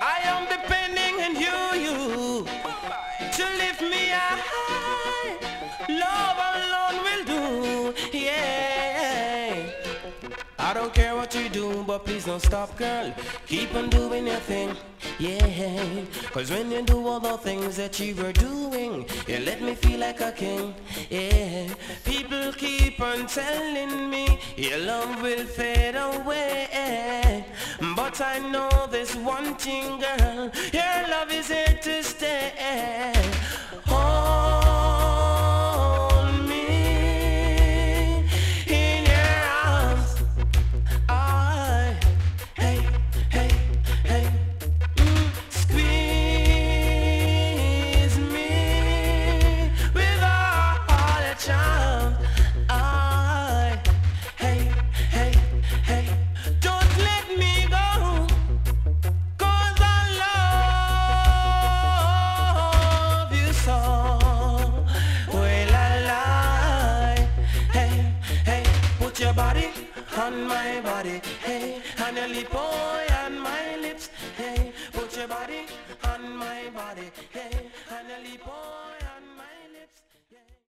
I am depending on you to lift me high. Love alone will do, yeah. I don't care what you do, but please don't stop, girl. Keep on doing your thing, yeah. Cause when you do all the things that you were doing, you let me feel like a king, yeah. People keep on telling me your love will fade away, but I know this one thing, girl, your love is here to stay. Hold me in your arms. Hey, hey, hey. Squeeze me with all your charm. Hey, hey, hey. Don't let me go, 'cause I love you so. Well, I lie. Hey, hey. Put your body on my body, hey, and your lip on my lips, hey.